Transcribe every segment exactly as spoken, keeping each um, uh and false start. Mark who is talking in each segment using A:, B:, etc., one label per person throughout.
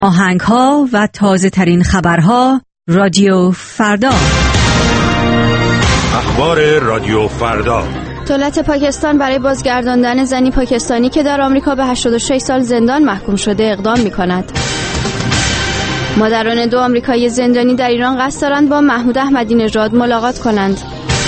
A: آهنگ‌ها و تازه‌ترین خبرها رادیو فردا.
B: اخبار رادیو فردا.
C: دولت پاکستان برای بازگرداندن زنی پاکستانی که در آمریکا به هشتاد و شش سال زندان محکوم شده اقدام می‌کند. مادران دو آمریکایی زندانی در ایران قصد دارند با محمود احمدی نژاد ملاقات کنند.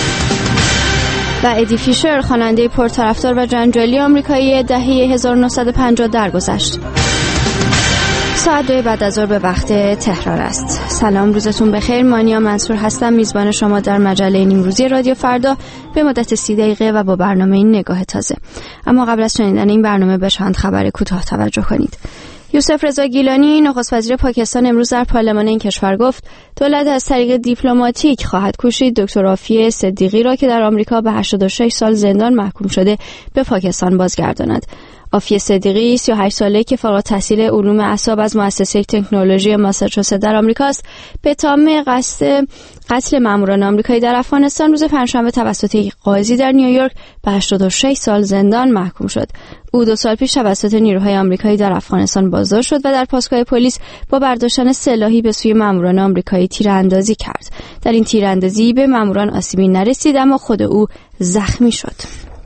C: و ادی فیشر خواننده پرطرفدار و جنجالی آمریکایی دهه هزار و نهصد و پنجاه درگذشت. ساعت دو بعد از ظهر به وقت تهران است. سلام، روزتون بخیر. مانیا منصور هستم، میزبان شما در مجله نیمروزی رادیو فردا به مدت سی دقیقه و با برنامه این نگاه تازه. اما قبل از شنیدن این برنامه به چند خبر کوتاه توجه کنید. یوسف رضا گیلانی نخست وزیر پاکستان امروز در پارلمان این کشور گفت دولت از طریق دیپلماتیک خواهد کوشید دکتر عافیه صدیقی را که در آمریکا به هشتاد و شش سال زندان محکوم شده به پاکستان بازگرداند. عافیه صدیقی سی و هشت ساله که فارغ التحصیل علوم اعصاب از مؤسسه تکنولوژی ماساچوست در آمریکا است، به اتهام قصد قتل ماموران آمریکایی در افغانستان روز پنجشنبه توسط یک قاضی در نیویورک به هشتاد و شش سال زندان محکوم شد. او دو سال پیش توسط نیروهای آمریکایی در افغانستان بازداشت شد و در پاسگاه پلیس با برداشتن سلاحی به سوی ماموران آمریکایی تیراندازی کرد. در این تیراندازی به ماموران آسیبی نرسید اما خود او زخمی شد.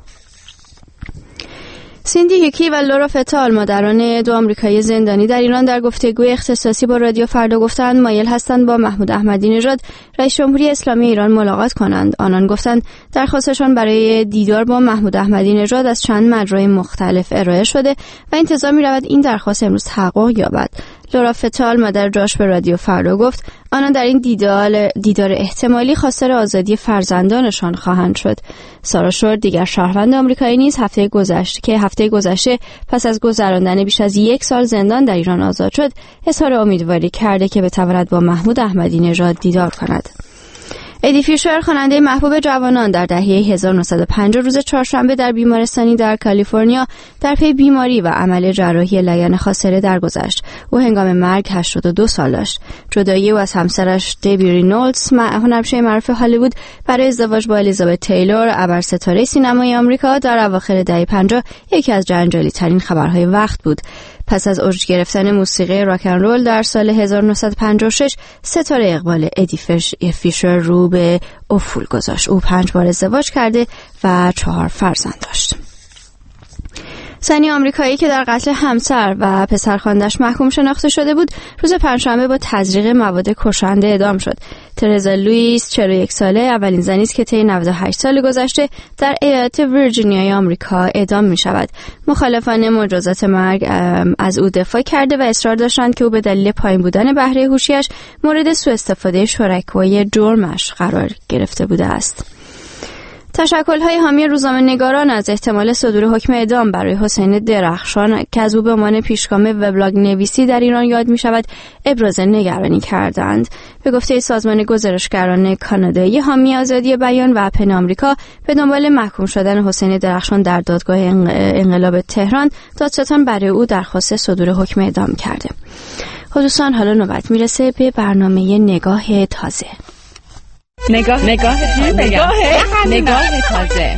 C: سیندی هیکی و لورا فتال مادران دو آمریکایی زندانی در ایران در گفتگوی اختصاصی با رادیو فردا گفتند مایل هستند با محمود احمدی نژاد رئیس جمهوری اسلامی ایران ملاقات کنند. آنان گفتند درخواستشان برای دیدار با محمود احمدی نژاد از چند مجرای مختلف ارائه شده و انتظار می‌رود این درخواست امروز تحقق یابد. لورا فتال مادر جاش به رادیو فردا گفت آنان در این دیدار دیدار احتمالی خواستار آزادی فرزندانشان خواهند شد. سارا شور دیگر شهروند آمریکایی نیز هفته گذشته که هفته گذشته پس از گذراندن بیش از یک سال زندان در ایران آزاد شد، اظهار امیدواری کرده که بتواند با محمود احمدی نژاد دیدار کند. ادی فیشر خواننده محبوب جوانان در دهه هزار و نهصد و پنجاه روز چهارشنبه در بیمارستانی در کالیفرنیا در پی بیماری و عمل جراحی لگن خاصره درگذشت. او هنگام مرگ هشتاد و دو سال داشت. جدایی او از همسرش دبی رینولدز هنرپیشه معروف هالیوود برای ازدواج با الیزابت تیلور ابرستاره سینمای آمریکا در اواخر دهه پنجاه یکی از جنجالی ترین خبرهای وقت بود. پس از اوج گرفتن موسیقی راک اند رول در سال هزار و نهصد و پنجاه و شش ستاره اقبال ادی فیشر رو به افول گذاشت. او پنج بار ازدواج کرده و چهار فرزند داشت. زنی آمریکایی که در قتل همسر و پسرخوانده‌اش محکوم شناخته شده بود روز پنجشنبه با تزریق مواد کشنده اعدام شد. ترزا لوئیس چهل و یک ساله اولین زنی است که طی نود و هشت سال گذشته در ایالت ویرجینیای آمریکا اعدام می شود. مخالفان مجازات مرگ از او دفاع کرده و اصرار داشتند که او به دلیل پایین بودن بهره هوشیش مورد سوء استفاده شرکای جرمش قرار گرفته بوده است. تشکل‌های حامی روزنامه‌نگاران از احتمال صدور حکم اعدام برای حسین درخشان که از او به عنوان پیشگام وبلاگ نویسی در ایران یاد می‌شود ابراز نگرانی کردند. به گفته سازمان گزارشگران کانادایی حامی آزادی بیان و پن آمریکا، به دنبال محکوم شدن حسین درخشان در دادگاه انقلاب تهران، دادستان برای او درخواست صدور حکم اعدام کرده. دوستان، حالا نوبت میرسه به برنامه نگاه تازه.
D: نگاه نگاه نگاه نگاه تازه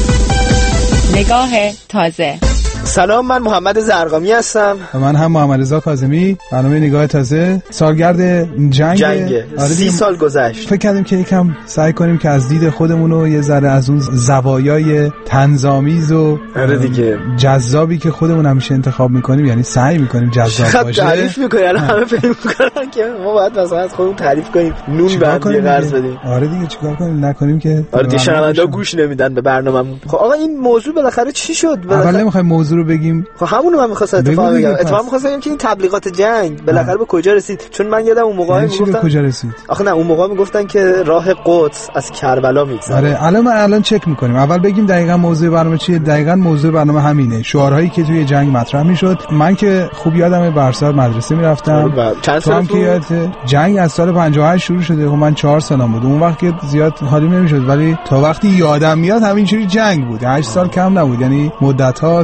D: نگاه تازه.
E: سلام، من محمد زرقامی هستم.
F: من هم محمد رضا کاظمی. برنامه نگاه تازه سالگرد جنگ
E: جنگ آره سی سال گذشت.
F: فکر کردیم که یکم سعی کنیم که از دید خودمون و یه ذره از اون زوایای طنزآمیز و
E: آره دیگه
F: جذابی که خودمون همیشه انتخاب میکنیم، یعنی سعی میکنیم جذاب باشه.
E: تعریف میکنی الان همه فکر میکنن که ما باید مثلا از خودمون تعریف کنیم، نون به هم قرض بدیم.
F: آره دیگه چیکار کنیم؟ نکنیم که
E: آره دیگه شنوندا گوش نمیدن به برنامه‌مون. خب آقا این موضوع بالاخره چی شد؟
F: اول نمیخوایم موضوع رو بگیم.
E: خب همونو من می‌خواستم اتفاق بگم. اتفاقا می‌خواستم بگم که این تبلیغات جنگ بالاخره به کجا رسید؟ چون من یادم اون موقع میگفتن
F: کجا رسید.
E: آخه نه اون موقع میگفتن که راه قدس از کربلا میگذره.
F: آره الان ما الان چک می‌کنیم. اول بگیم دقیقاً موضوع برنامه چیه. دقیقاً موضوع برنامه همینه. شعارهایی که توی جنگ مطرح می‌شد. من که خوب یادمه برسال مدرسه می‌رفتم.
E: چند سال
F: که جنگ از سال پنجاه و هشت شروع شده. خب من چهار سالم بود. اون وقت که زیاد حالی نمی‌شد، ولی تا وقتی یادم میاد همینجوری جنگ بود. هشت سال کم نبود. یعنی مدت‌ها تا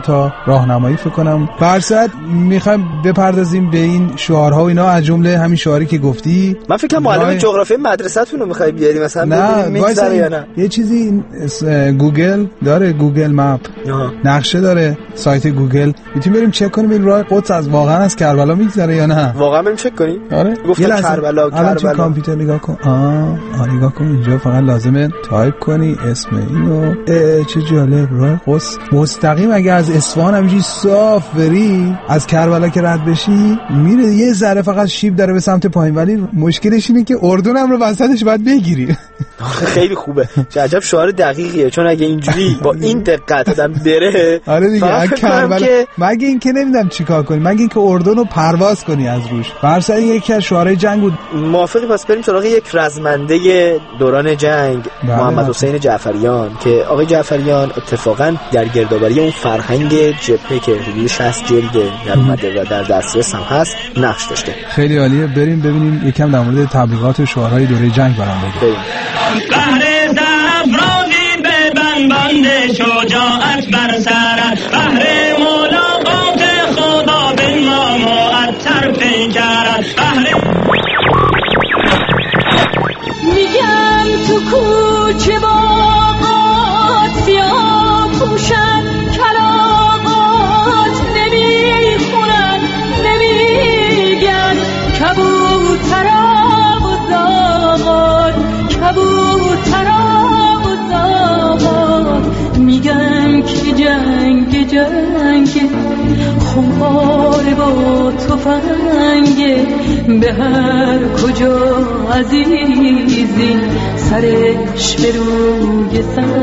F: راهنمایی فکر کنم. برصد میخوایم بپردازیم به این شعارها و اینا، از جمله همین شعاری که گفتی.
E: من فکر کنم معلم جغرافی مدرسه‌تون رو می‌خوای بیاری مثلا،
F: نه میگذره یا نه. یه چیزی گوگل داره، گوگل مپ نقشه داره، سایت گوگل، میتونیم بریم چک کنیم این راه قدس از واقعا از کربلا میگذره یا نه.
E: واقعا بریم چک کنیم.
F: آره
E: گفتم کربلا کربلا.
F: کامپیوتر نگاه کن. آه آ نگاه کن، اینجا فقط لازمه تایپ کنی اسم اینو. چه جالب، راه قدس مستقیم اگه از اصفهان همینجوری صاف بری از کربلا که رد بشی میره یه ذره فقط شیب داره به سمت پایین، ولی مشکلش اینه که اردن هم رو وسطش باید بگیری.
E: خیلی خوبه، چه عجب شعار دقیقیه، چون اگه اینجوری با این دقت آدم بره
F: آره دیگه کربلا که... مگه اینکه نمیدونم چیکار کنی، مگه اینکه اردن رو پرواز کنی از روش. برسر یکی از شعارهای جنگ بود.
E: موافقی پس بریم سراغ یک رزمنده دوران جنگ، محمد حسین جعفریان، که آقای جعفریان اتفاقا در گردآوری اون فرهنگ جبهه که حدود شصت جلد در اومده و در دسترس هم هست نقش داشته.
F: خیلی عالیه، بریم ببینیم یکم در مورد تبلیغات و شعارهای دوره جنگ برام بگید.
G: بهر زفرانی به بند شجاعت بر سرت، بهر ملاقات خدا به ما معطر پیکرت، بهر
H: میگم تو کوچه باغات سیاه پوشن کلاغات نمیخونن نمیگن کبوترا و زاغات، کبوترا و زاغات میگن که جنگ جنگ خمار با تفنگ، به هر کجا عزیزی سرش به روی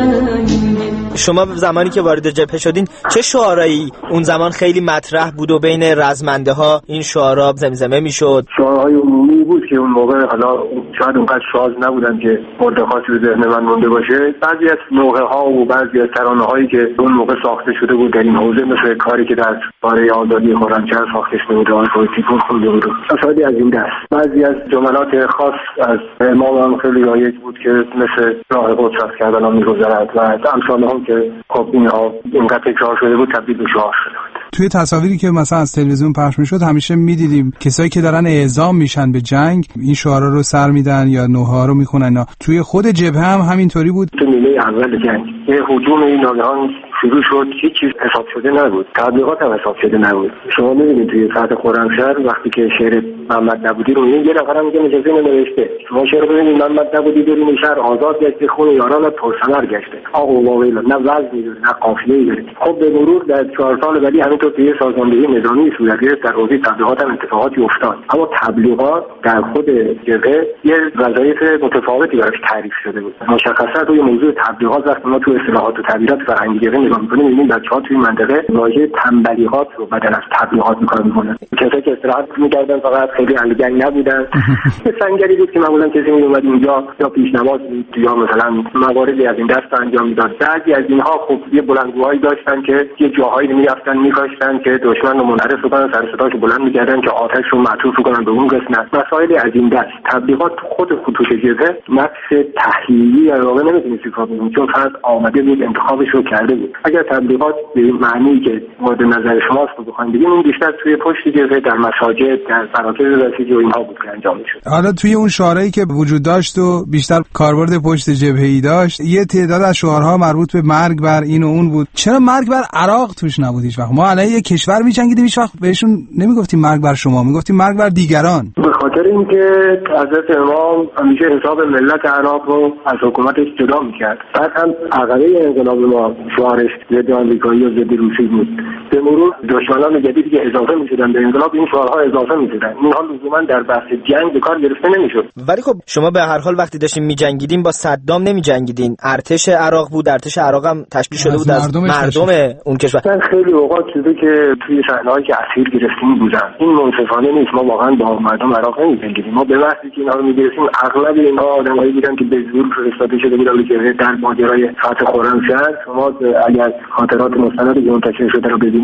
H: سنگ.
E: شما زمانی که وارد جبهه شدین چه شعارهایی اون زمان خیلی مطرح بود و بین رزمنده ها این شعارها زمزمه میشد؟
I: شعارهای عمومی بود که اون موقع حالا شاید اونقدر شاز نبودن که مورد خاصی به ذهن من مونده باشه. بعضی از نوحه ها و بعضی از ترانه هایی که اون موقع ساخته شده بود در این حوزه، مثل کاری که در باره آزادی خرمشهر ساخته شده بود، آن پویتیکون خونده بود، افرادی از این دست. بعضی از جملات خاص از امام هم خیلی رایج بود که مثل راه قدس از کربلا می‌گذرد و امثال هم که خب اینها اینقدر تکرار شده بود تبدیل به شعار شده بود.
F: توی تصاویری که مثلا از تلویزیون پخش میشد همیشه میدیدیم کسایی که دارن اعزام میشن به جنگ این شعارا رو سر میدن یا نوحه‌ها رو میخونن. توی خود جبهه هم همینطوری بود.
I: تو نیمه اول جنگ یه هجوم این ناگهان شروع شد، هیچ چیز حساب شده نبود، تبلیغات هم حساب شده نبود. شما می‌بینید توی فتح خرمشهر وقتی که شعر محمد نبودی رو میگه، یه نفرم میگه مجازی نوشته، شما شعر رو ببینید محمد نبودی بریم شهر آزاد گشته، خون یاران پرثمر گشته، آقا و واویلا، نه وزنی داره نه قافیه‌ای داره. خب به مرور در چهار سال بعدی همینطور توی سازماندهی نظامی صورت گرفت، در حوزه تبلیغات هم اتفاقاتی افتاد، اما تبلیغات در خود جبهه یه وظایف متفاوتی براش تعریف شده بود. مشخصا روی موضوع تبلیغات وقتی ما تو اصطلاحات و تعبیرات فرهنگی جبهه نگاه می‌کنیم می‌بینیم بچه‌ها توی منطقه واژه تنبلیغات رو بدل از تبلیغات می‌کار می‌کنن. کسایی که استراحت می‌کردن فقط خیلی اهل نبودن. یه سنگری بود که معمولاً کسی میومد اینجا یا پیشنماز یا مثلا مواردی از این دست انجام میداد. بعضی از اینها خب یه بلندگوهایی داشتن که یه جاهایی میرفتن می‌کاشتن که دشمن رو منحرف کنن، سر صداشو بلند می‌کردن که آتش رو معطوف کنن به اون قسمت. مسائلی از این دست. تبلیغات خود خطوط جبهه مکس تحلیلی در واقع نمی‌تونید فکر کنید، چون فرد آمده بود انتخابش رو کرده بود. اگر تبلیغات به این معنی که مورد نظر شماست رو بخواید بگیم، اون بیشتر توی پشت جبهه در مساجد در مراکز رسیدگی و اینها بود که انجام می‌شد.
F: حالا توی اون شعارهایی که وجود داشت و بیشتر کاربرد پشت جبهه‌ای داشت، یه تعداد از شعارها مربوط به مرگ بر این و اون بود. چرا مرگ بر عراق توش نبود هیچ وقت؟ ما علیه یک کشور می‌جنگیدیم، هیچ وقت بهشون نمیگفتیم مرگ بر شما، میگفتیم مرگ بر دیگران.
I: به خاطر اینکه حضرت امام همیشه حساب ملت عراق رو از حکومتش جدا می‌کرد. بعد هم عقبه انقلاب ما شعارش ضد آمریکایی و ضد روسی بود. به مرور دشمنان جدیدی که اضافه می‌شدن به انقلاب این شعارها اضافه می‌شدن. اینها لزوما در بحث جنگ به کار گرفته نمی‌شد.
E: ولی خب شما به هر حال وقتی داشتین می‌جنگیدین با صدام نمی‌جنگیدین. ارتش عراق بود، ارتش عراق هم تشکیل شده بود از مردم اون کشور.
I: خیلی اوقات چیزی که توی صحنه‌هایی که اسیر گرفتیم بودن این منصفانه نیست. ما واقعا با مردم عراق نمی‌جنگیدیم. ما به وقتی که اینا رو می‌گرفتیم اغلب اینها آدمایی بودن که به زور فرستاده شده بودن که در ماجرای فتح خرمشهر. شما اگر خاطرات مستند که منتشر شده رو ببینید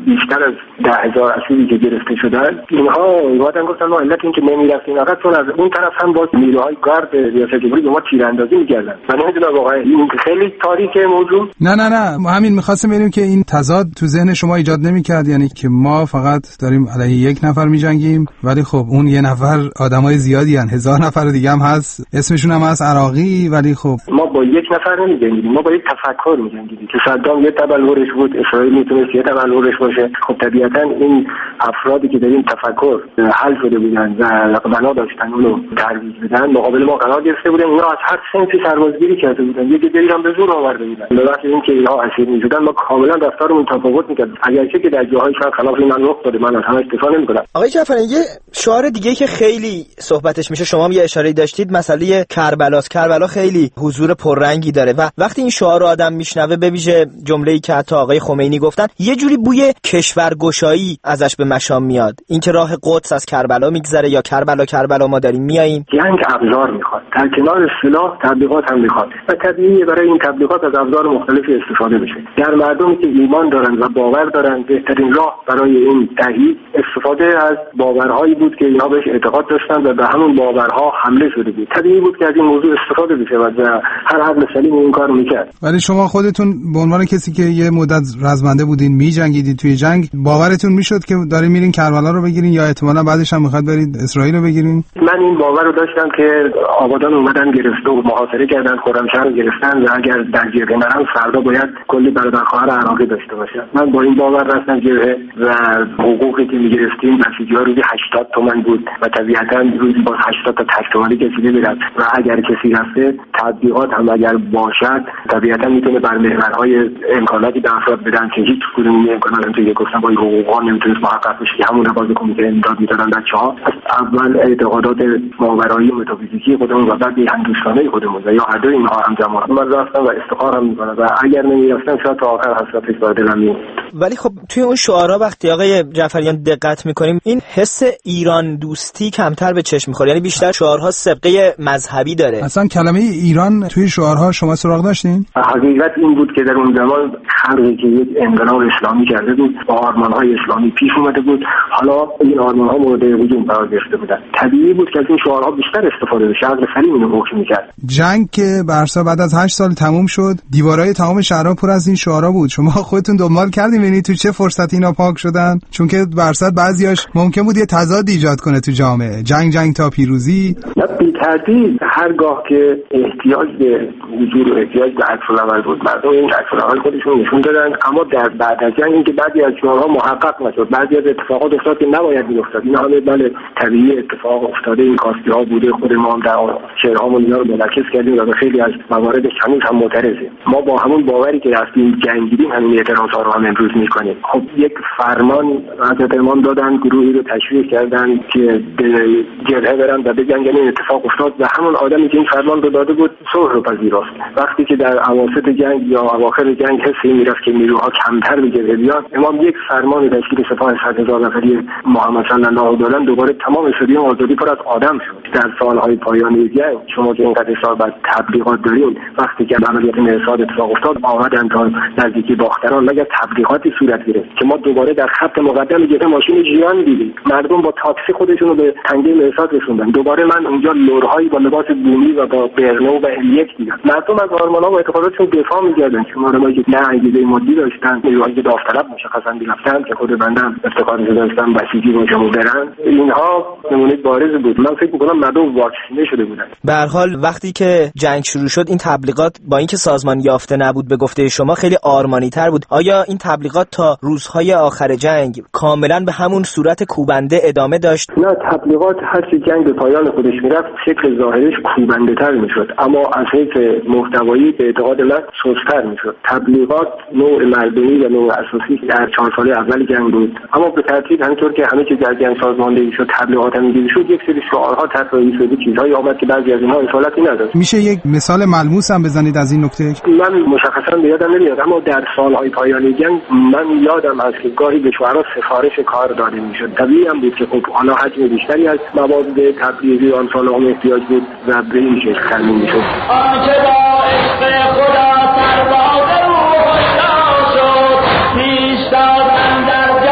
I: بیشتر از ده هزار اسیری که گرفته شدن، اینها اومدن گفتن ما علت این که نمیرفتیم فقط چون از اون طرف هم باز نیروهای گارد ریاست جمهوری به ما تیراندازی می‌کردن. من نمیدونم واقعا این خیلی تاریکه موضوع.
F: نه نه نه ما همین می‌خواستیم ببینیم که این تضاد تو ذهن شما ایجاد نمی‌کرد، یعنی که ما فقط داریم علیه یک نفر می‌جنگیم ولی خب اون یه نفر آدمای زیادی ان، هزار نفر دیگه هم هست اسمشون هم هست عراقی، ولی خب
I: ما با یک نفر نمی‌جنگیدیم، ما با یک تفکر می‌جنگیدیم که صدام یه تبلورش بود، اسرائیل میتونست یه تبلورش باشه. خب طبیعتاً این افرادی که در این تفکر حل شده بودن و بنا داشتن اونو ترویج بدن مقابل ما قرار گرفته بودن. اینا از هر سنفی سربازگیری کرده بودن، یکی دیگه هم به زور آورده بودن. به واسه اینکه اینها اسیر می‌شدن ما کاملا رفتارمون تفاوت می‌کرد، اگرچه که در جاهای شاید خلاف این رخ داده، من از همش دفاع نمی‌کنم.
E: آقای جعفری یه شعار دیگه که خیلی صحبتش میشه، شما هم یه اشاره داشتید، مسئله کربلاست. کربلا خیلی حضور پررنگی داره و وقتی این شعار رو آدم میشنوه، به ویژه جمله‌ای که حتی آقای خمینی گفتن، یه جوری بوی کشورگشایی ازش به مشام میاد. اینکه راه قدس از کربلا میگذره یا کربلا کربلا ما داریم میاییم.
I: جنگ ابزار میخواد، در کنار سلاح تبلیغات هم میخواد و طبیعیه برای این تبلیغات از ابزار مختلفی استفاده بشه. در مردمی که ایمان دارن و باور دارن بهترین راه برای این تایید استفاده از باورهایی بود که اینا بهش اعتقاد داشتن و به همون باورها حمله شده بود. طبیعی بود که از این موضوع استفاده بشه و هر عقل سلیم این کارو میکرد.
F: ولی شما خودتون به عنوان کسی که یه مدت رزمنده بودین، میجنگیدید توی جنگ، باورتون میشد که دارین میرین کربلا رو بگیرین یا احتمالاً بعدش هم میخواد برید اسرائیل رو بگیرین؟
I: من این باور رو داشتم که آبادان اومدن گرفته و محاصره کردن، خرمشهر رو گرفتن و اگر در جبهه نرم فردا باید کلی برادر خواهر عراقی داشته باشن. من با این باور رفتم جبهه و حقوقی که میگرفتیم بسیجی‌ها روزی هشتاد تومن بود و طبیعتاً روزی با هشتاد تا تک تومانی کسی نمیرفت و اگر کسی رفته تبلیغات هم اگر باشد طبیعتاً میتونه بر محورهای امکاناتی به افراد بدن که هیچ کدوم این امکانات هم توی گفتن با حقوقا نمیتونست محقق بشه که همون باز کمیته امداد میدادن بچه‌ها. اول اعتقادات ماورایی متافیزیکی خودمون و بعد هندوستانه خودمون و یا هر دو اینها همزمان من رفتم و استخارم میکنم و اگر نمیرفتم شاید تا آخر حسرتش بر دلم میموند.
E: ولی خب توی اون شعارها وقتی آقای جعفریان دقت میکنیم این حس ایران دوستی کمتر به چشم میخوره، یعنی بیشتر شعارها سبقه مذهبی داره.
F: اصلا کلمه ایران توی شعارها شما سراغ داشتین؟
I: حقیقت این بود که در اون زمان خلقی که یک انقلاب اسلامی کرده بود با آرمان‌های اسلامی پیش اومده بود، حالا این آرمان‌ها مورد هجوم قرار گرفته بودن. طبیعی بود که از این شعارها بیشتر استفاده بشه، عقل سلیم اینو حکم می‌کرد.
F: جنگ که برسا بعد از هشت سال تموم شد، دیوارهای تمام شهرها پر از این شعارها بود. شما خودتون دنبال کردین ببینید تو چه فرصتی اینا پاک شدن؟ چون که برصد بعضیاش ممکن بود یه تضاد ایجاد کنه تو جامعه. جنگ جنگ تا پیروزی.
I: نه بی‌تردید هرگاه که احتیاج به حضور و احتیاج به عکس‌العمل بود، مردم این عکس‌العمل خودشون نشون دادن، اما در بعد از جنگ اینکه بعضی از شعارها محقق نشد، بعضی از اتفاقات افتاد که نباید می‌افتاد. این همه بله طبیعی اتفاق افتاده، این کاستی‌ها بوده، خود ما هم در شعرهامون اینا رو منعکس کردیم و خیلی از موارد هنوز هم معترضیم. ما با همون باوری که رفتیم جنگیدیم همین اعتراض‌ها رو هم امروز می‌کنیم. خب یک فرمان حضرت امام دادن، گروهی رو تشویق کردن که به جبهه برن و بجنگن. این اتفاق افتاد و همون آدمی که این فرمان رو داده بود صلح رو پذیرفت. وقتی که در اواسط جنگ یا اواخر جنگ حسی میرفت که نیروها کمتر به جبهه بیان، امام یک فرمان تشکیل سپاه صد هزار نفری محمد صلی الله علیه و آله دوباره تمام استادیوم آزادی پر از آدم شد. در سالهای پایانی جنگ شما که اینقدر سال بعد تبلیغات دارین، وقتی که عملیات مرصاد اتفاق افتاد آمدن تا نزدیکی باختران مگر تبلیغاتی صورت گرفت که ما دوباره در خط مقدم جبهه ماشین جیران دیدیم، مردم با تاکسی خودشون رو به تنگه مرصاد رسوندن. دوباره من اونجا لورهایی با لباس بومی و با برنو و الیک دیدم. مردم از آرمان‌ها و اعتقاداتشون دفاع می‌کردن. شما رو که نه انگیزه مادی داشتن، نیروهای داوطلب مشخصاً می‌رفتن که خود بندم افتخارش داشتن بسیجی باشه و برن. اینها نمونه بارز بود. من فکر می‌کنم مردم واکسینه شده بودن.
E: به هر حال وقتی که جنگ شروع شد این تبلیغات با اینکه سازمان یافته نبود به گفته شما خیلی آرمانی‌تر بود. آیا این تبلیغات تا روزهای آخر جنگ کاملاً به همون صورت کوبنده ادامه داشت؟
I: نه، تبلیغات هرچی جنگ به پایان خودش میرفت شکل ظاهرش کوبنده‌تر میشد، اما از حیث محتوایی به اعتقاد من سست‌تر میشد. تبلیغات نوع مردمی و نوع اساسی در چهار سال اول جنگ بود، اما به ترتیب همینطور که همه چیز در جنگ سازماندهی شد، تبلیغات هم اینجوری شد، یک سری شعارها طراحی شد، چیزهایی آمد که بعضی از اینها اصالتی نداشت.
F: میشه یک مثال ملموس هم بزنید از این نکته؟
I: من مشخصا به یادم نمیاد، اما در سالهای پایانی جنگ من یادم از که گاهی به شعرا سفارش کار داده میشد. طبیعی هم بود که خب حالا حجم بیشتری از مواد تبلیغی آن سال‌ها احتیاج بود و به این شکل تامین میشد. آنچه با عشق خدا سرباز روح شد پیش دادن در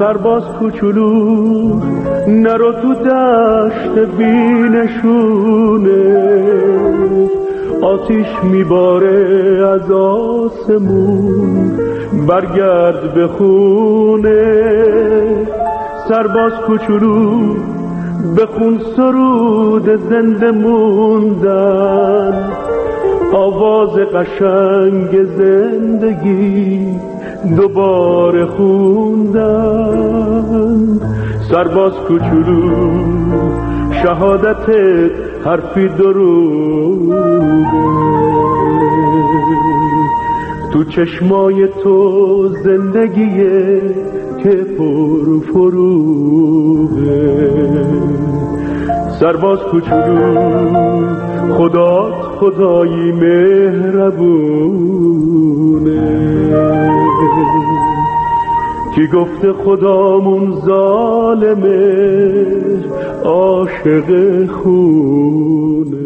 J: سرباز کوچولو نرو تو دشت بینشونه، آتیش میباره از آسمون برگرد به خونه. سرباز کوچولو بخون سرود زنده موندن، آواز قشنگ زندگی دوباره خوندن. سرباز کوچولو شهادتت حرفی دروغه، تو چشمای تو زندگیه که پر فروغه. سرباز کوچولو خدات خدایی مهربونه، کی گفته خدامون ظالمه عاشق خونه.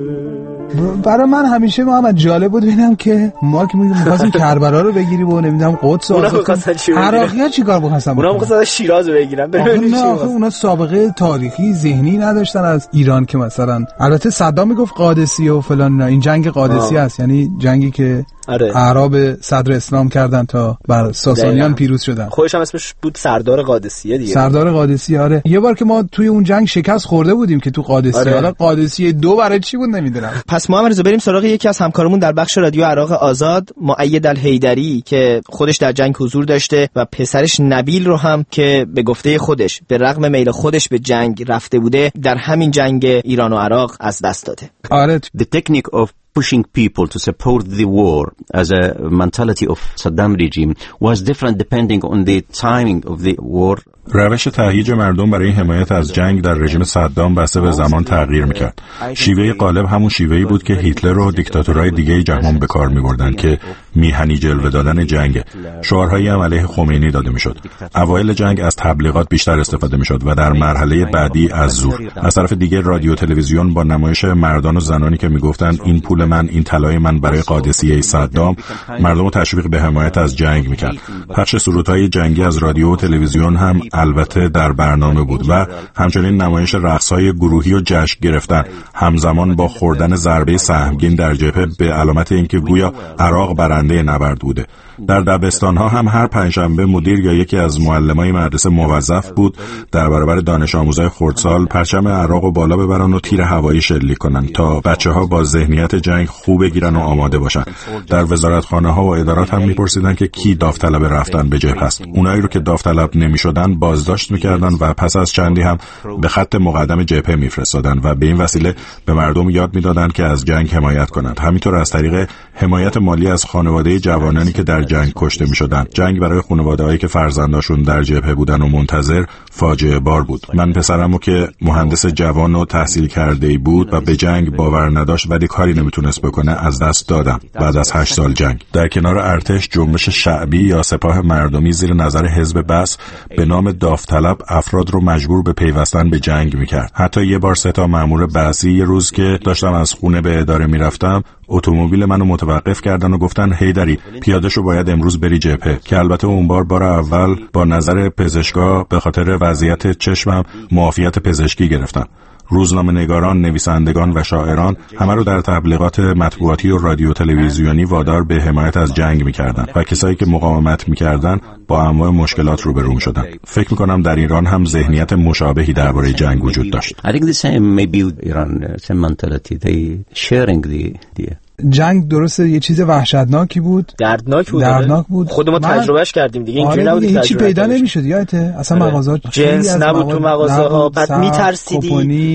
F: برای من همیشه محمد جالب بود ببینم که ما که می‌خواستیم کربلا رو بگیریم و نمیدونم قدس رو عراقی‌ها چیکار می‌خواستن
E: اونا می‌خواستن شیراز رو بگیرن.
F: ببینید اونا سابقه تاریخی ذهنی نداشتن از ایران که مثلا البته صدام میگفت قادسیه و فلان، این جنگ قادسی است، یعنی جنگی که
E: آره.
F: اعراب صدر اسلام کردن تا بر ساسانیان پیروز شدن.
E: خودش هم اسمش بود سردار قادسیه دیگه.
F: سردار قادسیه. آره یه بار که ما توی اون جنگ شکست خورده بودیم که تو قادسیه. آره. حالا قادسیه دو برای چی بود نمیدونم.
E: پس محمد رضا بریم سراغ یکی از همکارمون در بخش رادیو عراق آزاد، مؤید الحیدری که خودش در جنگ حضور داشته و پسرش نبیل رو هم که به گفته خودش به رغم میل خودش به جنگ رفته بوده در همین جنگ ایران و عراق از دست داده.
F: آره.
K: The technique of pushing people to support the war as a mentality of Saddam regime was different depending on the timing of the war.
L: روش تهییج مردم برای حمایت از جنگ در رژیم صدام بسته به زمان تغییر میکرد. شیوه غالب همون شیوهی بود که هیتلر و دیکتاتورهای دیگه جهان به کار میبردن که میهنی جلوه دادن جنگ. شعارهایی هم علیه خمینی داده میشد. اوایل جنگ از تبلیغات بیشتر استفاده میشد و در مرحله بعدی از زور. از طرف دیگه رادیو تلویزیون با نمایش مردان و زنانی که میگفتن این پول من، این طلای من برای قادسیه صدام، مردم رو تشویق به حمایت از جنگ میکرد. پخش سرودهای جنگی از رادیو و تلویزیون هم البته در برنامه بود و همچنین نمایش رقص‌های گروهی و جشن گرفتن همزمان با خوردن ضربه سهمگین در جبهه به علامت اینکه گویا عراق برنده نبرد بوده. در دبستان‌ها هم هر پنجشنبه مدیر یا یکی از معلمای مدرسه موظف بود در برابر دانش آموزای خردسال پرچم عراق رو بالا ببرن و تیر هوایی شلیک کنن تا بچه‌ها با ذهنیت جنگ خوب بگیرن و آماده باشن. در وزارتخانه‌ها و ادارات هم می‌پرسیدن که کی داوطلب رفتن به جبهه است. اونایی رو که داوطلب نمی‌شدن بازداشت می‌کردن و پس از چندی هم به خط مقدم جبهه می‌فرستادن و به این وسیله به مردم یاد می‌دادن که از جنگ حمایت کنند. همینطور از طریق حمایت مالی از خانواده جوانانی که در جنگ کشته می‌شدند. جنگ برای خانواده‌هایی که فرزنداشون در جبهه بودن و منتظر فاجعه بار بود. من پسرمو که مهندس جوان و تحصیل کرده‌ای بود و به جنگ باور نداشت ولی کاری نمیتونست بکنه از دست دادم بعد از هشت سال جنگ. در کنار ارتش جنبش شعبی یا سپاه مردمی زیر نظر حزب بث به نام داوطلب افراد رو مجبور به پیوستن به جنگ میکرد. حتی یه بار سه تا مأمور بعثی یه روز که داشتم از خونه به اداره میرفتم اتومبیل منو متوقف کردن و گفتن هیدری پیاده‌شو باید امروز بری جبهه، که البته اون بار بار اول با نظر پزشکا به خاطر وضعیت چشمم معافیت پزشکی گرفتم. روزنامه‌نگاران، نویسندگان و شاعران همه رو در تبلیغات مطبوعاتی و رادیو تلویزیونی وادار به حمایت از جنگ می‌کردند و کسایی که مقاومت می‌کردند با انواع مشکلات روبرو می‌شدن. فکر می‌کنم در ایران هم ذهنیت مشابهی درباره جنگ وجود داشت.
K: I think the same maybe Iran same mentality they sharing the the
F: جنگ درسته یه چیز وحشتناکی بود،
E: دردناک بود،
F: دردناک بود.
E: خود ما تجربهش کردیم دیگه. اینجوری
F: آره
E: نبود که
F: هیچی پیدا نمیشد یادته اصلا.
E: آره.
F: مغازات
E: جنس نبود تو مغازه‌ها، بعد میترسیدی.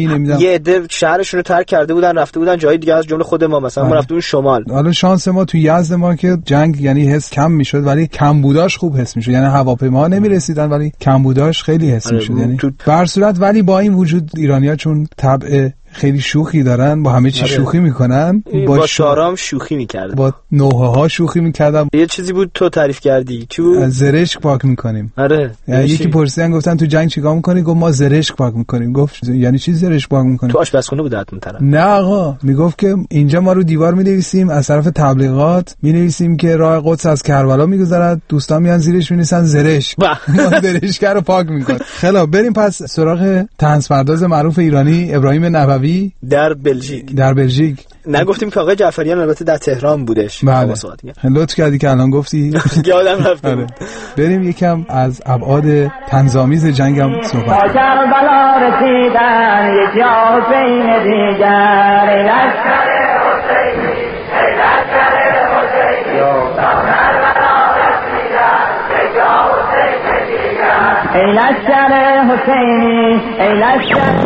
E: یه عده شهرشون رو ترک کرده بودن رفته بودن جای دیگه از جمله خود ما، مثلا ما رفته بودیم شمال.
F: حالا شانس ما تو یزد ما که جنگ یعنی حس کم میشد ولی کمبوداش خوب حس میشد، یعنی هواپیما نمیرسیدن ولی کمبوداش خیلی حس میشد. یعنی تو... به هر صورت ولی با این وجود ایرانی‌ها چون طبع خیلی شوخی دارن، با همه چی شوخی میکنن.
E: با, با شارام شوخی میکردن،
F: با نوحه ها شوخی میکردن.
E: یه چیزی بود تو تعریف کردی تو
F: زرشک پاک میکنیم.
E: آره
F: یعنی یکی پرسیدن گفتن تو جنگ چیکار میکنی؟ گفت ما زرشک پاک میکنیم. گفت یعنی چی زرشک پاک میکنیم؟
E: تو آشپزخونه بود حتما طرف.
F: نه آقا، میگفت که اینجا ما رو دیوار مینویسیم از طرف تبلیغات، مینویسیم که راه قدس از کربلا میگذرد، دوستان میان زیرش مینویسن زرشک. زرشک رو پاک میکنه. خلا بریم پس سراغ طنز پرداز معروف ایرانی ابراهیم نووی
E: در بلژیک.
F: در بلژیک
E: نگفتیم که آقای جعفریان البته در تهران بودش.
F: بله. لطف کردی که الان گفتی.
E: یادم رفته بود.
F: بریم یکم از ابعاد طنزآمیز جنگم صحبت کنیم.
M: کربلا رسیدن یک جا حسین دیگر، ای لشکر حسینی، ای لشکر حسینی، کربلا رسیدن یک جا حسین دیگر، ای لشکر حسینی، ای لشکر.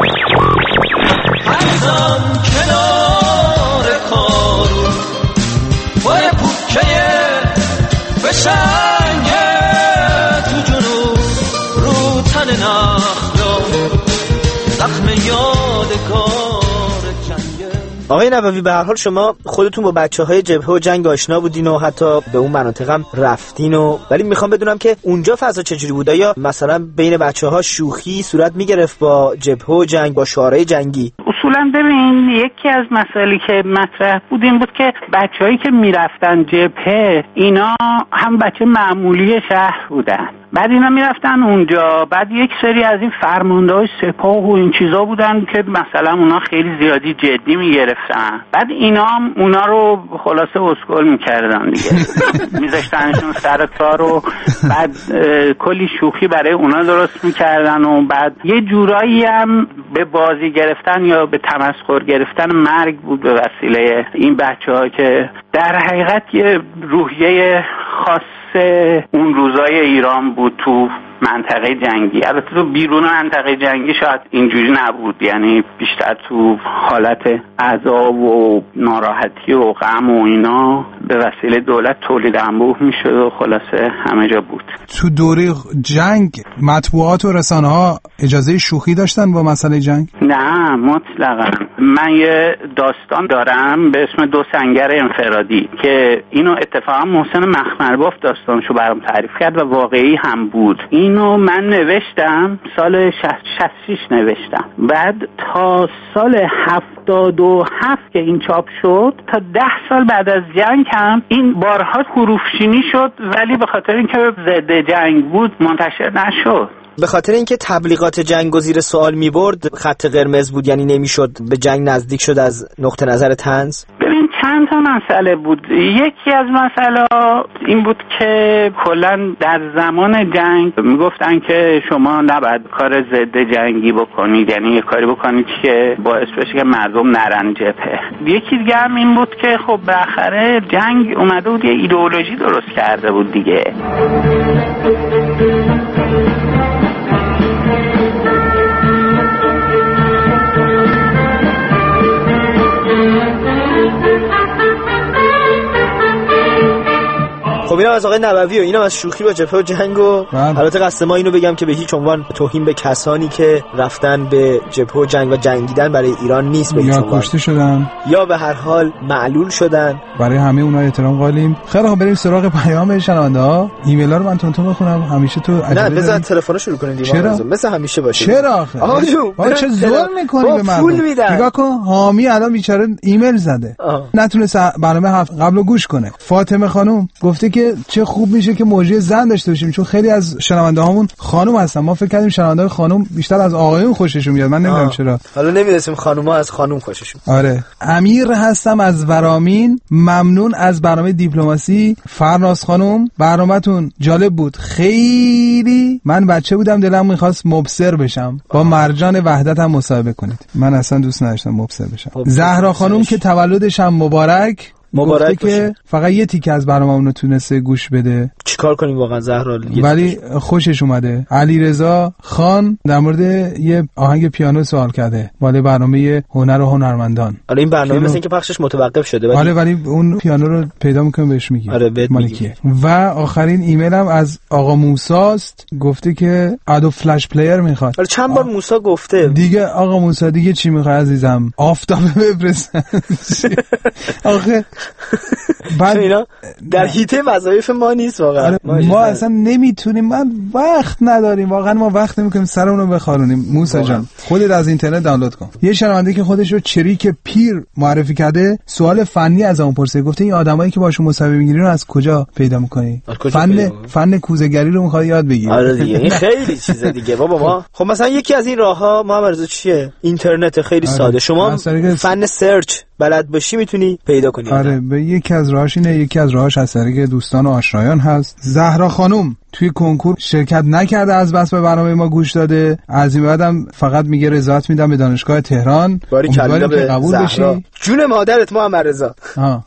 N: هرزم کنار کارو بای پوکه بشنگه تو جنوب رو تن نخلا زخم یادگار جنگه.
E: آقای نووی به هر حال شما خودتون با بچه‌های جبهه و جنگ آشنا بودین و حتی به اون مناطق هم رفتین و ولی میخوام بدونم که اونجا فضا چجوری بود؟ یا مثلا بین بچه‌ها شوخی صورت میگرفت با جبهه و جنگ، با شعارهای جنگی؟
O: اصولا ببین یکی از مسائلی که مطرح بود این بود که بچه‌هایی که میرفتن جبهه اینا هم بچه معمولی شهر بودن، بعد اینا میرفتن اونجا، بعد یک سری از این فرمانده‌های سپاه و این چیزا بودن که مثلا اونا خیلی زیادی جدی میگرفتن، بعد اینا هم اونا رو خلاصه اسکول میکردن دیگه میذاشتنشون سر کار و بعد کلی شوخی برای اونا درست میکردن و بعد یه جورایی هم به بازی گرفتن یا به تمسخر گرفتن مرگ بود به وسیله این بچه‌ها که در حقیقت یه روحیه خاص اون روزای ایران بود تو منطقه جنگی. البته تو بیرون منطقه جنگی شاید اینجوری نبود، یعنی بیشتر تو حالت عذاب و ناراحتی و غم و اینا به وسیله دولت تولید انبوه میشد و خلاصه همه جا بود.
F: تو دوره جنگ مطبوعات و رسانه ها اجازه شوخی داشتن با مسئله جنگ؟
O: نه مطلقا. من یه داستان دارم به اسم دو سنگر انفرادی که اینو اتفاقا محسن مخمرباف داستانشو برام تعریف کرد و واقعی هم بود. اینو من نوشتم سال شصت و شش نوشتم، بعد تا سال هفتاد و هفت که این چاپ شد تا ده سال بعد از جنگ هم این بارها حروفچینی شد ولی به خاطر اینکه ضد جنگ بود منتشر نشد.
E: به خاطر اینکه تبلیغات جنگ و زیر سوال میبرد خط قرمز بود، یعنی نمیشد به جنگ نزدیک شد از نقطه نظر طنز.
O: ببین چند تا مسئله بود. یکی از مسئله این بود که کلا در زمان جنگ میگفتن که شما نباید کار ضد جنگی بکنید، یعنی یه کاری بکنید که باعث بشه که مردم نرن جبهه. یکی دیگه هم این بود که خب بالاخره جنگ اومده بود یه ایدئولوژی درست کرده بود دیگه.
E: خب اینم از آقای نووی و اینم از شوخی با جبهه و جنگ و البته قصد ما اینو بگم که به هیچ عنوان توهین به کسانی که رفتن به جبهه و جنگ و جنگیدن برای ایران نیست، به هیچ عنوان
F: یا کشته شدن
E: یا به هر حال معلول شدن.
F: برای همه اونها احترام قائلیم. خیلی خب بریم سراغ پیام شنونده ها. ایمیل ها رو من تونتون بخونم. همیشه تو
E: نه بزن تلفن شروع کنید دیوار مثل همیشه باشه.
F: چرا آخه آقا جون چه ظلم میکنی به مردم؟ نگاه کن حامی الان بیچاره ایمیل زده نتونست برنامه قبلو گوش کنه. فاطمه خانم گفته که چه خوب میشه که موضوع زن داشته باشیم چون خیلی از شنونده هامون خانم هستن. ما فکر کردیم شنونده خانم بیشتر از آقایون خوششون میاد، من نمیدونم چرا.
E: حالا نمیرسیم خانوما از خانم خوششون.
F: آره. امیر هستم از ورامین، ممنون از برنامه دیپلماسی. فرناز خانم برنامه‌تون جالب بود خیلی. من بچه بودم دلم میخواست مبصر بشم، با مرجان وحدت هم مصاحبه کنید. من اصلا دوست نداشتم مبصر بشم. زهرا خانم که تولدش هم مبارک، گفته که فقط یه تیکه از برنامه‌مون رو تونسته گوش بده.
E: چیکار کنیم واقعا زهرا؟
F: ولی خوشش اومده. علیرضا خان در مورد یه آهنگ پیانو سوال کرده ولی برنامه هنر و هنرمندان.
E: آره این برنامه مثل اینکه پخشش متوقف شده ولی
F: آره ولی اون پیانو رو پیدا می‌کنیم بهش میگیم.
E: آره بهت میگیم.
F: و آخرین ایمیل هم از آقا موسی است، گفته که ادو فلش پلیر میخواد.
E: آره چند بار موسی گفته
F: دیگه. آقا موسی دیگه چی میخواد عزیزم؟ آفتابه بفرستن. آخه
E: بعد اینا در حیطه وظایف ما نیست واقعا.
F: آره ما, ما اصلا نمیتونیم، من وقت نداریم واقعا، ما وقت نمیکنیم سرمون رو بخارونیم. موسی جان خودت از اینترنت دانلود کن. یه شنونده که خودش رو چریک پیر معرفی کرده سوال فنی از اون پرسه، گفته این آدمایی که باشون مصاحبه میگیرین رو از کجا پیدا میکنی؟ فن فن کوزه‌گری رو میخواد یاد بگیری.
E: آره دیگه این خیلی چیزه دیگه بابا. ما خب مثلا یکی از این راهها محمد رضا چیه؟ اینترنت خیلی آره. ساده. شما فن سرچ بلد باشی میتونی پیدا کنی.
F: آره به یکی از راهاش اینه، یکی از راهاش از طریق دوستان و آشنایان هست. زهرا خانم توی کنکور شرکت نکرده، از بس به برنامه ما گوش داده. از این بعدم فقط میگه رضایت میدم به دانشگاه تهران.
E: باری کلا به قبول بشی. جون مادرت محمد رضا.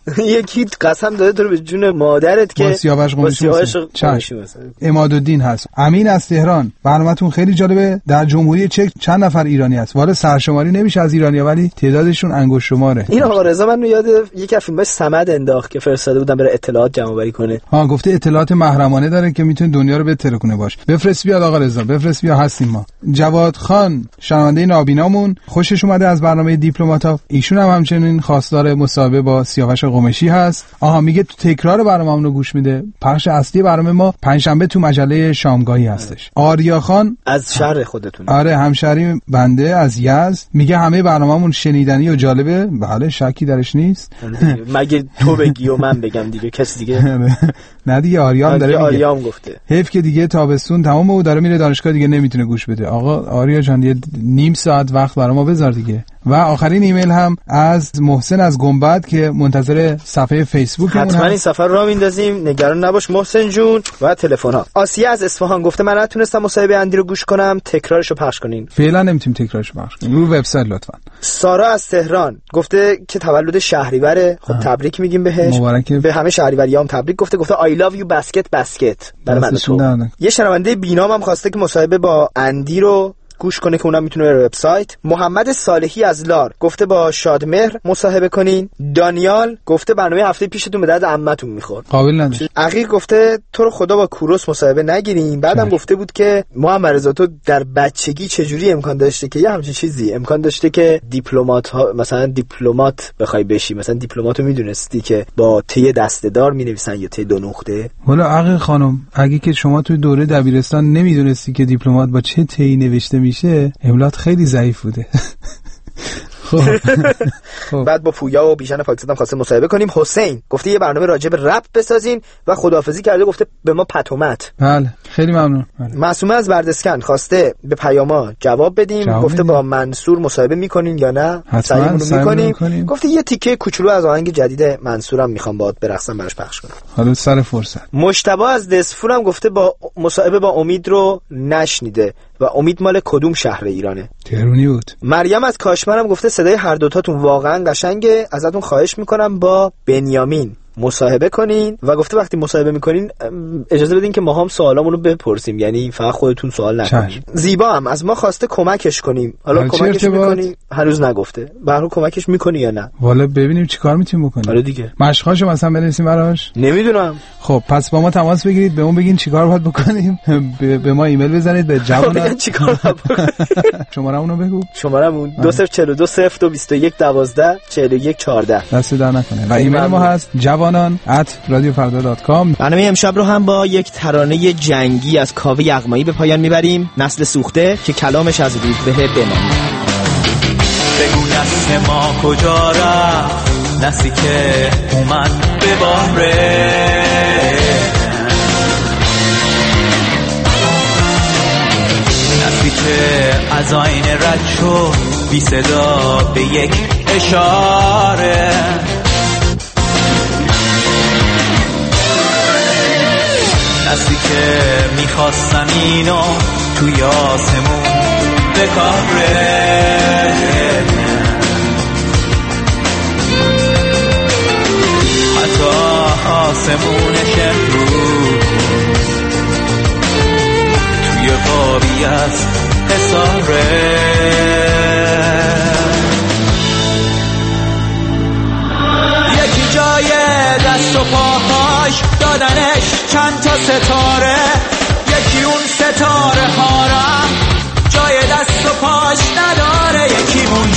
E: یکی قسم داده تو رو به جون مادرت که
F: سیاوش قمیشی. عمادالدین هست. امین از تهران، برنامه‌تون خیلی جالبه. در جمهوری چک چند نفر ایرانی هست؟ والا سرشماری نمیشه از ایرانی‌ها ولی تعدادشون انگشت شماره.
E: این آقا رضا منو یاد یک فیلم باش سمد انداخت که فرستاده بودن بره اطلاعات جمع آوری کنه.
F: ها گفته اطلاعات محرمانه داره که میتونه دنیا رو بهتر کنه. باش بفرست بیاد آقا رضا، بفرست بیا، هستیم ما. جواد خان شنونده نابینامون خوشش اومده از برنامه دیپلمات‌ها. ایشون هم همچنین خواستار مصاحبه با سیاوش قمیشی هست. آها میگه تو تکرار برنامه‌مون رو گوش میده. پخش اصلی برنامه ما پنجشنبه تو مجله شامگاهی هستش. آریا خان
E: از شهر خودتون.
F: آره همشهری بنده از یزد، میگه همه برنامه‌مون شنیدنی و جالبه. بله شکی درش نیست.
E: مگه تو بگی و من بگم دیگه کسی دیگه
F: نه دیگه. آریام داره میگه.
E: آریام گفته
F: حیف که دیگه تابستون تمام و داره میره دانشگاه دیگه نمیتونه گوش بده. آقا آریا جان یه نیم ساعت وقت برای ما بذار دیگه. و آخرین ایمیل هم از محسن از گنبد که منتظر صفحه فیسبوکمون هست.
E: حتما این سفر را میندازیم، نگران نباش محسن جون. و تلفن ها. آسیه از اصفهان گفته من نتونستم مصاحبه اندی رو گوش کنم، تکرارشو پخش کنین.
F: فعلا نمیتونیم تکرارشو پخش کنیم. رو وبسایت لطفا.
E: سارا از تهران گفته که تولد شهریوره. خب تبریک میگیم بهش.
F: مبارکه.
E: به همه شهریوریام تبریک گفته. گفته I love you بسکت بسکت. برای من تو. یه شنونده بینام هم خواسته که مصاحبه با اندی رو گوش کنه که اونم میتونه بره وبسایت. محمد صالحی از لار گفته با شادمهر مصاحبه کنین. دانیال گفته برنامه هفته پیشتون به درد عمتون میخورد.
F: قابل نداره.
E: عقیل گفته تو رو خدا با کوروس مصاحبه نگیرین. بعدم گفته بود که محمد رضا تو در بچگی چجوری امکان داشته که یه همچین چیزی امکان داشته که دیپلمات ها مثلا دیپلمات بخوای بشی، مثلا دیپلماتو میدونستی که با تی دسته‌دار مینویسن یا تی دو نقطه؟
F: والا عقیل خانم اگه که شما توی دوره دبیرستان نمیدونستی که دیپلمات با چه تی نوشته میشه، املات خیلی ضعیف بوده.
E: خب بعد با پویا و بیژن پاکستان خواسته مصاحبه کنیم. حسین گفته یه برنامه راجع به رپ بسازین و خداحافظی کرده، گفته به ما پتومت.
F: بله خیلی ممنون.
E: معصومه از بردسکن خواسته به پیاما جواب بدیم. جواب گفته بدیم. با منصور مصاحبه میکنین یا نه؟
F: حتما
E: میکنیم. میکنیم. گفته یه تیکه کوچولو از آهنگ جدید منصورم میخوام باهات برقصم براش پخش کنم.
F: حالا سر فرصت.
E: مجتبی از دسفورم گفته با مصاحبه با امید رو نشنیده و امید مال کدوم شهر ایرانه؟
F: تهرانی بود.
E: مریم از کاشمرم گفته صدای هر دوتاتون واقعا قشنگه، ازتون خواهش میکنم با بنیامین مصاحبه کنین و گفته وقتی مصاحبه میکنین اجازه بدین که ما هم سوالامون رو بپرسیم، یعنی فقط خودتون سوال نکنین. زیبا هم از ما خواسته کمکش کنیم. حالا کمکش میکنیم هنوز نگفته. به هر حال کمکش میکنی یا نه؟
F: والا ببینیم چیکار میتونیم بکنیم.
E: حالا دیگه
F: مشقاشو مثلا بنویسیم براش؟
E: نمیدونم.
F: خب پس با ما تماس بگیرید، به اون بگین چیکار باید بکنیم. به ما ایمیل بزنید به جوانان
E: چیکار باید بکنیم.
F: شمارهمون رو بگو.
E: شمارهمون دو صفر چهار دو صفر دو بیست و یک دوازده چهل و یک چهارده.
F: دست در نکنه. و ایمیل ما هست جوانان ات رادیو فردا دات کام.
E: برنامه امشب رو هم با یک ترانه جنگی از کاوه یغمایی به پایان میبریم. نسل سوخته که کلامش از روزبه بنانی.
N: بگو نسل ما کجا رفت، نسلی که اومد به باره، نسلی که از آینه رد شد بی صدا به یک اشاره، نسلی که میخواستن اینو توی آسمون بکاره. آسمونش امروز توی قابی از حساره. یکی جای دست و پاهاش دادنش چند تا ستاره، یکی اون ستاره هارم جای دست و پاش نداره، یکی مون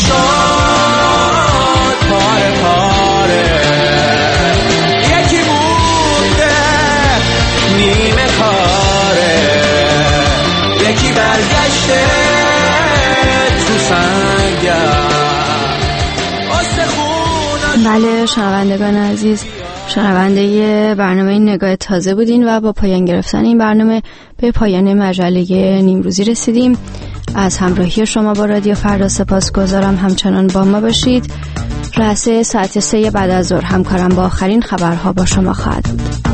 N: شد پاره پاره، یکی مونده نیمه کاره، یکی برگشته تو سنگم.
C: بله شنوندگان عزیز، شنونده برنامه نگاه تازه بودین و با پایان گرفتن این برنامه به پایان مجله نیمروزی رسیدیم. از همراهی شما با رادیو فردا سپاسگزارم. همچنان با ما باشید. رأس ساعت سه بعد از ظهر همکارم با آخرین خبرها با شما خواهد بود.